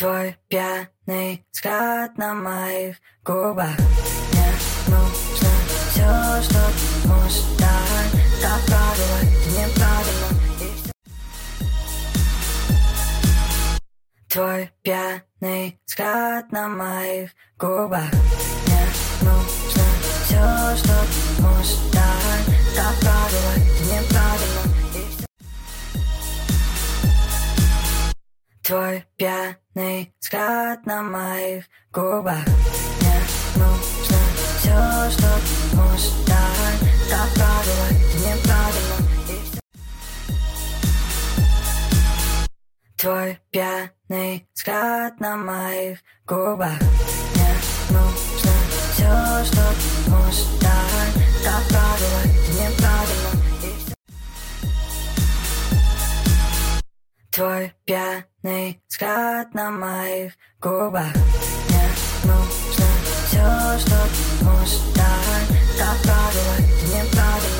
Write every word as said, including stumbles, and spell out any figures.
Твой пьяный взгляд на моих губах. Мне нужно все, что ты можешь дать. Так правило, неправильно и все. Твой пьяный взгляд на моих губах. Мне нужно все, что ты можешь дать. Так правило, неправильно и все. Твой пьяный взгляд на моих губах. Мне нужно все, что ты можешь дать. Так правило, неправильно и все. Твой пьяный взгляд на моих губах. Мне нужно все, что ты можешь дать. Так правило, неправильно и все. Твой пьяный взгляд на моих губах.